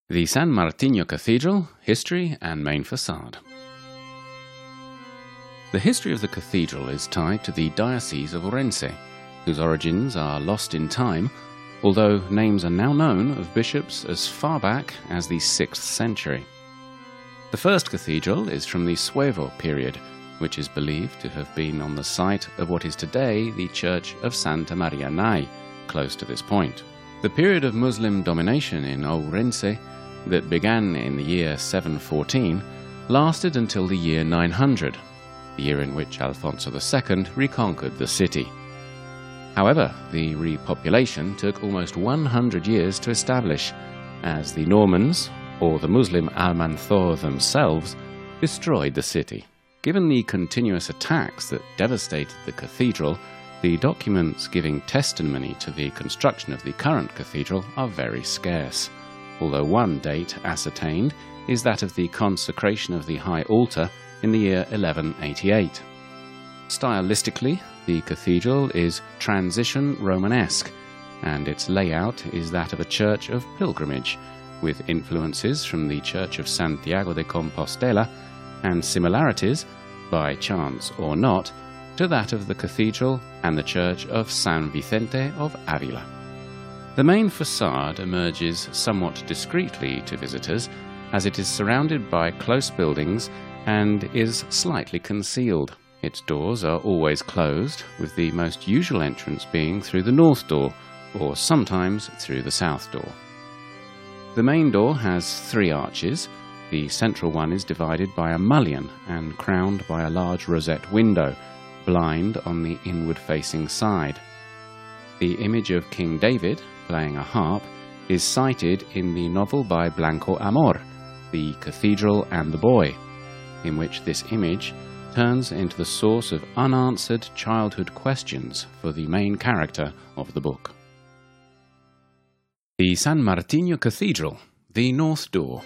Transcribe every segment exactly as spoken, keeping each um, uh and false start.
The San Martino Cathedral, History and Main Facade. The history of the cathedral is tied to the Diocese of Orense, whose origins are lost in time, although names are now known of bishops as far back as the sixth century. The first cathedral is from the Suevo period, which is believed to have been on the site of what is today the Church of Santa Maria Nai, close to this point. The period of Muslim domination in Ourense, that began in the year seven fourteen, lasted until the year nine hundred, the year in which Alfonso the Second reconquered the city. However, the repopulation took almost one hundred years to establish, as the Normans, or the Muslim Almanzor themselves, destroyed the city. Given the continuous attacks that devastated the cathedral, the documents giving testimony to the construction of the current cathedral are very scarce, although one date ascertained is that of the consecration of the high altar in the year eleven eighty-eight. Stylistically, the cathedral is transition Romanesque, and its layout is that of a church of pilgrimage, with influences from the Church of Santiago de Compostela and similarities, by chance or not, to that of the cathedral and the Church of San Vicente of Avila. The main facade emerges somewhat discreetly to visitors, as it is surrounded by close buildings and is slightly concealed. Its doors are always closed, with the most usual entrance being through the north door, or sometimes through the south door. The main door has three arches. The central one is divided by a mullion and crowned by a large rosette window, blind on the inward-facing side. The image of King David, playing a harp, is cited in the novel by Blanco Amor, The Cathedral and the Boy, in which this image turns into the source of unanswered childhood questions for the main character of the book. The San Martino Cathedral, the North Door.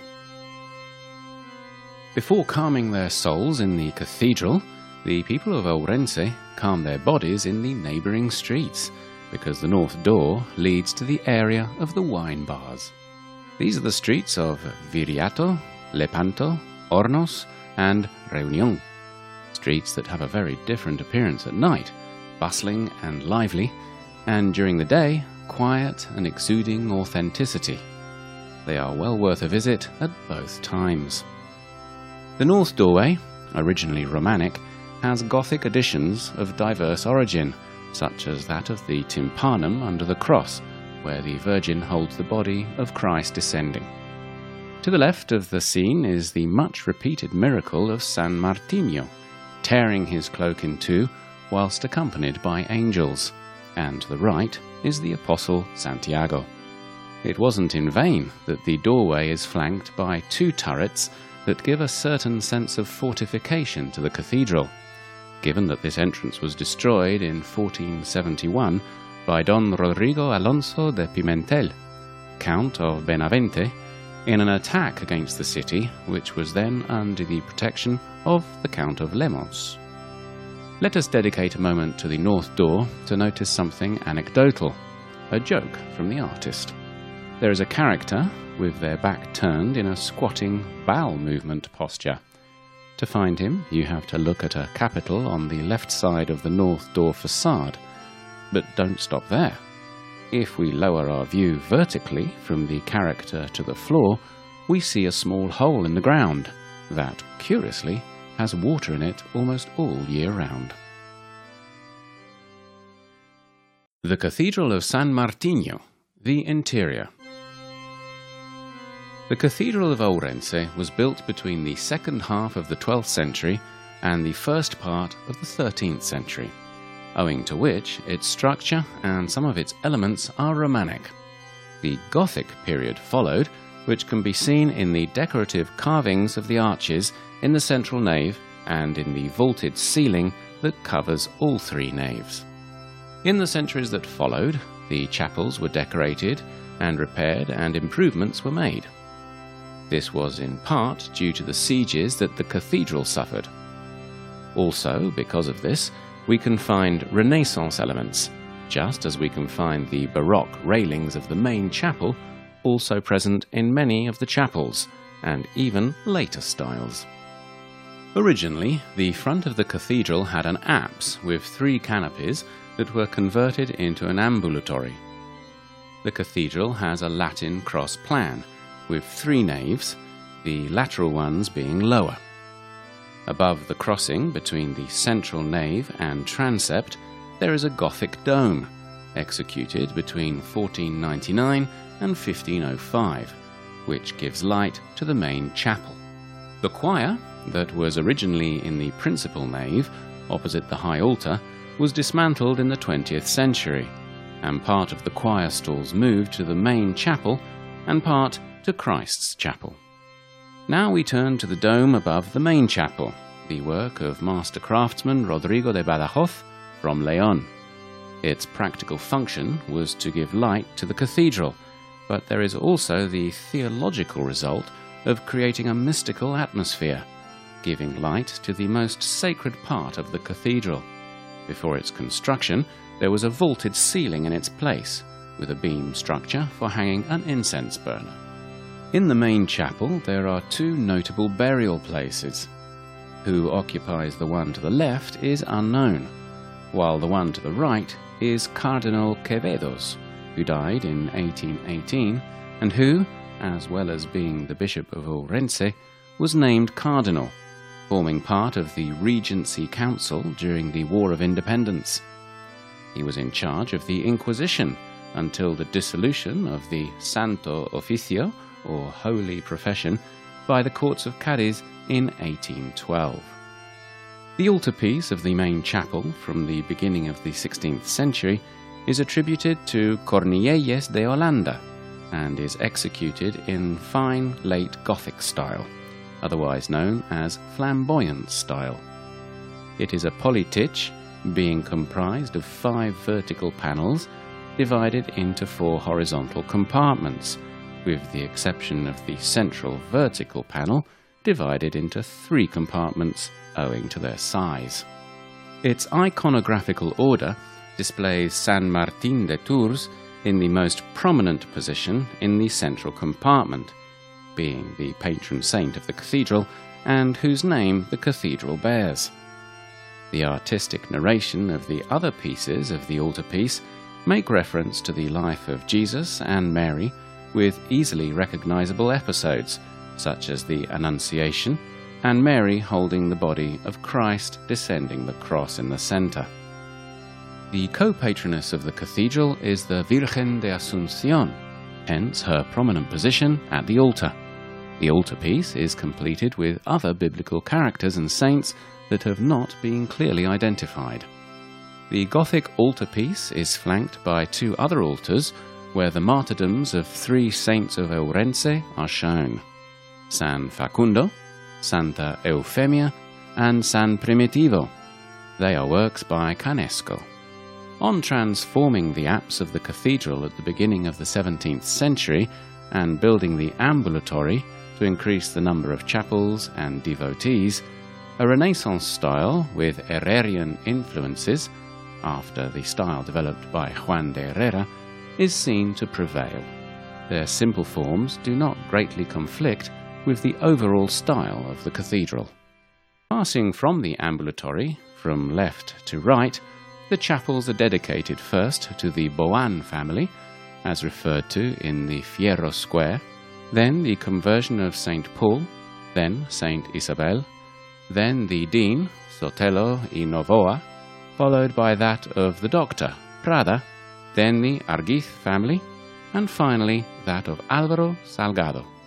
Before calming their souls in the cathedral, the people of Ourense calm their bodies in the neighbouring streets, because the North Door leads to the area of the wine bars. These are the streets of Viriato, Lepanto, Hornos, and Reunión, streets that have a very different appearance at night, bustling and lively, and during the day, quiet and exuding authenticity. They are well worth a visit at both times. The North Doorway, originally Romanic, has Gothic additions of diverse origin, such as that of the tympanum under the cross, where the Virgin holds the body of Christ descending. To the left of the scene is the much-repeated miracle of San Martino, tearing his cloak in two whilst accompanied by angels, and to the right is the Apostle Santiago. It wasn't in vain that the doorway is flanked by two turrets that give a certain sense of fortification to the cathedral, given that this entrance was destroyed in fourteen seventy-one by Don Rodrigo Alonso de Pimentel, Count of Benavente, in an attack against the city, which was then under the protection of the Count of Lemos. Let us dedicate a moment to the North Door to notice something anecdotal, a joke from the artist. There is a character with their back turned in a squatting bowel movement posture. To find him, you have to look at a capital on the left side of the North Door facade. But don't stop there. If we lower our view vertically from the character to the floor, we see a small hole in the ground that, curiously, has water in it almost all year round. The Cathedral of San Martino, the interior. The Cathedral of Ourense was built between the second half of the twelfth century and the first part of the thirteenth century, owing to which its structure and some of its elements are Romanic. The Gothic period followed, which can be seen in the decorative carvings of the arches in the central nave and in the vaulted ceiling that covers all three naves. In the centuries that followed, the chapels were decorated and repaired and improvements were made. This was in part due to the sieges that the cathedral suffered. Also, because of this, we can find Renaissance elements, just as we can find the Baroque railings of the main chapel, also present in many of the chapels, and even later styles. Originally, the front of the cathedral had an apse with three canopies that were converted into an ambulatory. The cathedral has a Latin cross plan, with three naves, the lateral ones being lower. Above the crossing between the central nave and transept, there is a Gothic dome, executed between fourteen ninety-nine and fifteen oh five, which gives light to the main chapel. The choir, that was originally in the principal nave, opposite the high altar, was dismantled in the twentieth century, and part of the choir stalls moved to the main chapel and part to Christ's chapel. Now we turn to the dome above the main chapel, the work of master craftsman Rodrigo de Badajoz from León. Its practical function was to give light to the cathedral, but there is also the theological result of creating a mystical atmosphere, giving light to the most sacred part of the cathedral. Before its construction, there was a vaulted ceiling in its place, with a beam structure for hanging an incense burner. In the main chapel there are two notable burial places. Who occupies the one to the left is unknown, while the one to the right is Cardinal Quevedos, who died in eighteen eighteen, and who, as well as being the Bishop of Ourense, was named Cardinal, forming part of the Regency Council during the War of Independence. He was in charge of the Inquisition until the dissolution of the Santo Oficio, or Holy Profession, by the courts of Cadiz in eighteen twelve. The altarpiece of the main chapel from the beginning of the sixteenth century is attributed to Cornielles de Holanda and is executed in fine late Gothic style, otherwise known as flamboyant style. It is a polytych, being comprised of five vertical panels divided into four horizontal compartments, with the exception of the central vertical panel divided into three compartments owing to their size. Its iconographical order displays San Martin de Tours in the most prominent position in the central compartment, being the patron saint of the cathedral and whose name the cathedral bears. The artistic narration of the other pieces of the altarpiece make reference to the life of Jesus and Mary, with easily recognizable episodes, such as the Annunciation and Mary holding the body of Christ descending the cross in the center. The co-patroness of the cathedral is the Virgen de Asunción, hence her prominent position at the altar. The altarpiece is completed with other biblical characters and saints that have not been clearly identified. The Gothic altarpiece is flanked by two other altars where the martyrdoms of three saints of Ourense are shown: San Facundo, Santa Eufemia, and San Primitivo. They are works by Canesco. On transforming the apse of the cathedral at the beginning of the seventeenth century and building the ambulatory to increase the number of chapels and devotees, a Renaissance style with Herrerian influences, after the style developed by Juan de Herrera, is seen to prevail. Their simple forms do not greatly conflict with the overall style of the cathedral. Passing from the ambulatory, from left to right, the chapels are dedicated first to the Boan family, as referred to in the Fierro Square, then the conversion of Saint Paul, then Saint Isabel, then the Dean, Sotelo y Novoa, followed by that of the Doctor, Prada, then the Arguiz family, and finally that of Álvaro Salgado.